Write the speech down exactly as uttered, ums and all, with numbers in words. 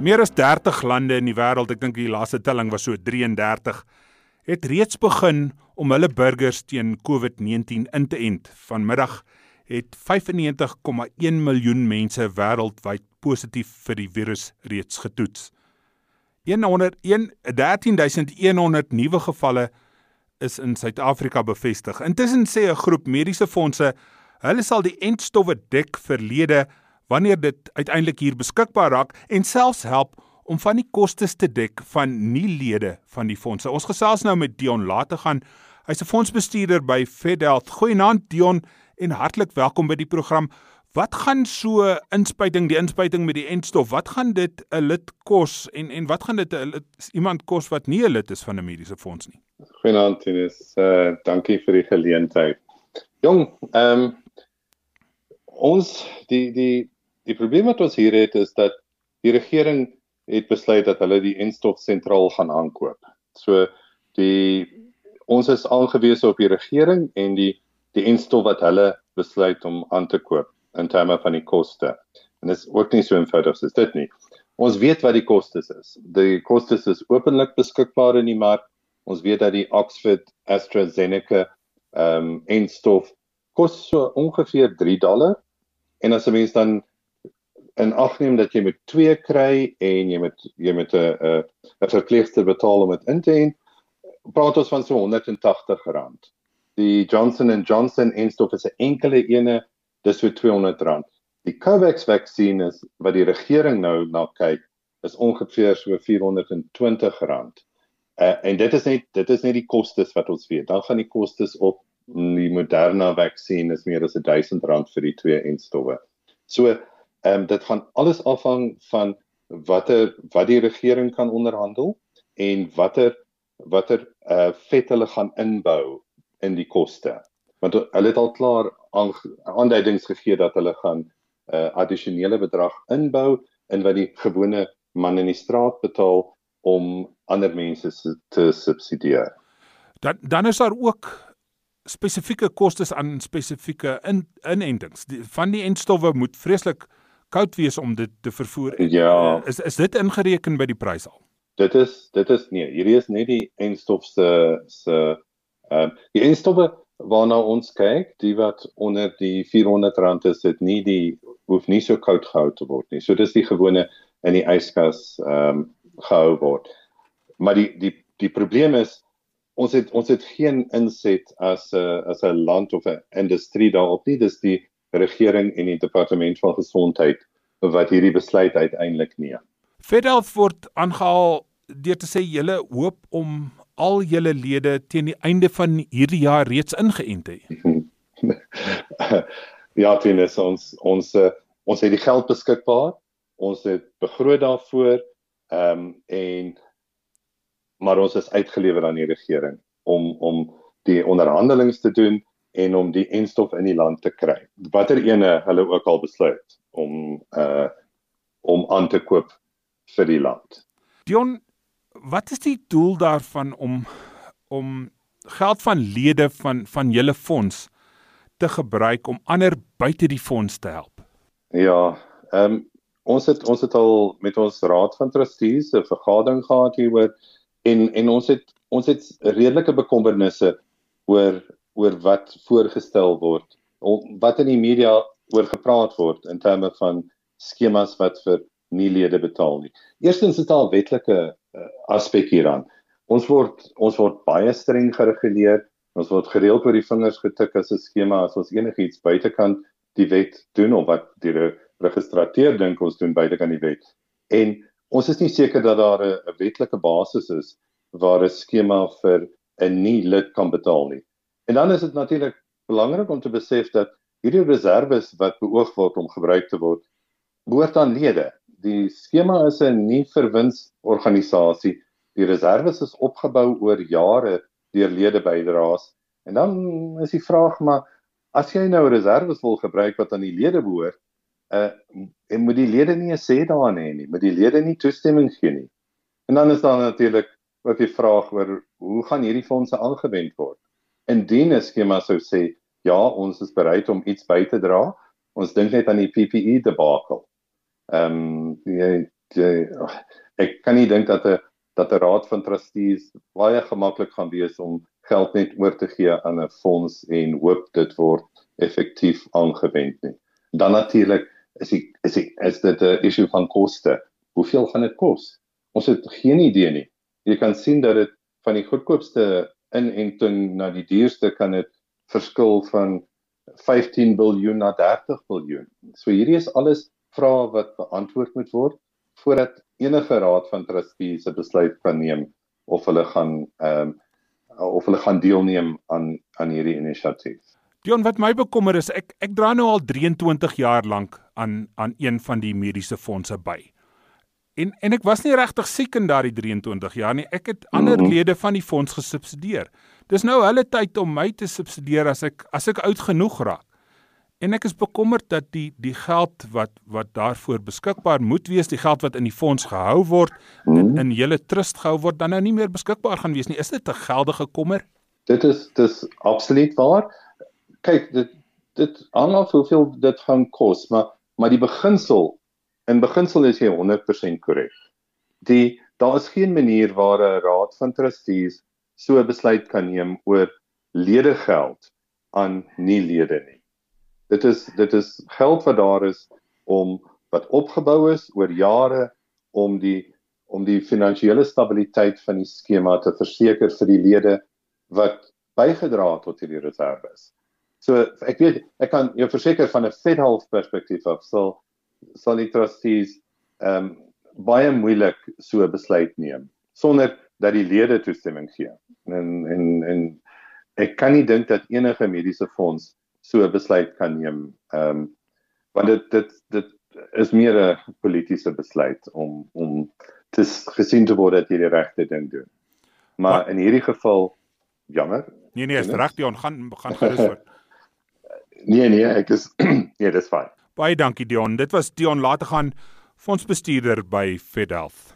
Meer as dertig lande in die wêreld, ek dink die laaste telling was so drieëndertig, het reeds begin om hulle burgers teen COVID negentien in te ent. Vanmiddag het vyfennegentig komma een miljoen mense wêreldwyd positief vir die virus reeds getoets. dertien duisend honderd nuwe gevalle is in Suid-Afrika bevestig. Intussen sê 'n groep mediese fondse, hulle sal die entstowwe dek verlede wanneer dit uiteindelik hier beskikbaar raak en selfs help om van die kostes te dek van nie lede van die fondse. Ons gesels nou met Dion Lategan. Hy's 'n fondsbestuurder by FedHealth. Goeienaand Dion en hartlik welkom by die program. Wat gaan so inspuiting, die inspuiting met die entstof, wat gaan dit 'n lid kos en en wat gaan dit 'n lid, iemand kos wat nie 'n lid is van 'n mediese fonds nie? Goeienaand Tinus, uh, dankie vir die geleentheid. Jong, ehm um, ons die die die probleem wat ons hier het is dat die regering het besluit dat hulle die entstof sentraal gaan aankoop. So die ons is aangewese op die regering en die die entstof wat hulle besluit om aan te koop in terme van die koste. En dit is ook nie so eenvoudig soos dit nie. Ons weet wat die kostes is. Die kostes is openlik beskikbaar in die mark. Ons weet dat die Oxford AstraZeneca ehm um, entstof kos so ongeveer drie dollar. En as 'n mens dan in ag neem dat jy met twee kry en jy met jy met 'n 'n 'n verpleegster betaal om dit in te ent, praat ons van so honderd en tagtig rand. Die Johnson and Johnson entstof is 'n enkele ene, dis so tweehonderd rand. Die COVAX vaksin is wat die regering nou na kyk, is ongeveer so vierhonderd en twintig rand. Uh, en dit is net dit is net die kostes wat ons weet. Dan gaan die kostes op. Die Moderna vaksin is meer as duisend rand vir die twee entstowwe. So ehm um, dit gaan alles afhang van watter wat die regering kan onderhandel en watter watter uh, vet hulle gaan inbou in die koste. Want hulle het al klaar aanduidings gegee dat hulle gaan uh, addisionele bedrag inbou in wat die gewone man in die straat betaal om ander mense te subsidieer. Dan dan is daar ook spesifieke kostes aan spesifieke in, inentings. Die, van die entstowwe moet vreeslik koud wees om dit te vervoer. Ja. Is is dit ingereken by die prys al? Dit is dit is nee, hierdie is net die entstof se se ehm uh, die entstowwe waarna ons kyk, die wat onder die vierhonderd rand is, dit nie die hoef nie so koud gehou te word nie. So dis die gewone in die yskas ehm um, gehou word. Maar die die die probleem is ons het ons het geen inset as 'n as 'n land of 'n industrie daarop nie. Dis die regering en die departement van gesondheid wat hierdie besluit uiteindelik neem. FedHealth word aangehaal deur te sê julle hoop om al julle lede teen die einde van hierdie jaar reeds ingeënt te hê. Ja, Tinus, ons ons ons het die geld beskikbaar. Ons het begroot daarvoor ehm um, en maar ons is uitgelewer aan die regering om om die onderhandelings te doen en om die entstof in die land te kry. Watter ene hulle ook al besluit om uh om aan te koop vir die land. Dion, wat is die doel daarvan om om geld van lede van van julle fonds te gebruik om ander buite die fonds te help? Ja, ehm um, ons het ons het al met ons raad van trustees 'n vergadering gehad hieroor. En en ons het ons het redelike bekommernisse oor oor wat voorgestel word, wat in die media oor gepraat word in terme van skemas wat vir nie lede betaal nie. Eerstens is daar 'n wetlike uh, aspek hieraan. Ons word ons word baie streng gereguleer. Ons word gereeld oor die vingers getik as 'n skema as ons enigiets buitekant die wet doen of wat die registrateur dink ons doen buitekant die wet. En ons is nie seker dat daar 'n wetlike basis is waar 'n skema vir 'n nie-lid kan betaal nie. En dan is dit natuurlik belangrik om te besef dat hierdie reserves wat beoog word om gebruik te word, behoort aan lede. Die skema is 'n nie-vir-wins-organisasie. Die reserves is opgebou oor jare deur ledebydraes. En dan is die vraag maar, as jy nou reserves wil gebruik wat aan die lede behoort, Uh, en moet die lede nie 'n sê daarin hê nie, moet die lede nie toestemming gee nie. En dan is daar natuurlik ook die vraag oor hoe gaan hierdie fondse aangewend word? Indien 'n skema sou sê, ja, ons is bereid om iets by te dra, ons dink net aan die P P E debakel. Ehm um, die die, ek kan nie dink dat 'n dat 'n raad van trustees baie gemaklik gaan wees om geld net oor te gee aan 'n fonds en hoop dit word effektief aangewend nie. Dan natuurlik is die, is die, is dit 'n issue van koste. Hoeveel gaan dit kos? Ons het geen idee nie. Jy kan sien dat dit van die goedkoopste inenting na die duurste kan dit verskil van vyftien biljoen na dertig biljoen. So hierdie is alles vrae wat beantwoord moet word voordat enige raad van trustees 'n besluit kan neem of hulle gaan um, of hulle gaan deelneem aan aan hierdie inisiatief. Dion, wat my bekommer is, ek ek dra nou al drieëntwintig jaar lank aan aan een van die mediese fondse by. En en ek was nie regtig siek in daardie drieëntwintig jaar nie. Ek het ander mm-hmm. lede van die fonds gesubsidieer. Dis nou hulle tyd om my te subsidieer as ek as ek oud genoeg raak. En ek is bekommerd dat die die geld wat wat daarvoor beskikbaar moet wees, die geld wat in die fonds gehou word, mm-hmm. in in hele trust gehou word, dan nou nie meer beskikbaar gaan wees nie. Is dit 'n geldige kommer? Dit is dis absoluut waar. Kyk, dit dit hang af hoeveel dit gaan kos, maar maar die beginsel In beginsel is jy honderd persent korrek. Die daar is geen manier waar 'n raad van trustees so 'n besluit kan neem oor ledegeld aan nie lede nie. Dit is dit is geld wat daar is om wat opgebou is oor jare om die om die finansiële stabiliteit van die skema te verseker vir die lede wat bygedra het tot hierdie reserves. So ek weet ek kan jou verseker van 'n federal perspektief af sal sal die trustees um, baie moeilik so 'n besluit neem, sonder dat die lede toestemming gee. En, en, en ek kan nie dink dat enige mediese fonds so 'n besluit kan neem, um, want dit, dit, dit is meer 'n politiese besluit om, om te gesien te word dat jy die regte ding doen. Maar Wat? in hierdie geval, jammer. Nee, nee, is reg, Dion, gaan, gaan gerus voort. nee, nee, ek is, nee, dis fyn. Baie dankie Dion, dit was Dion Lategan, fondsbestuurder by FedHealth.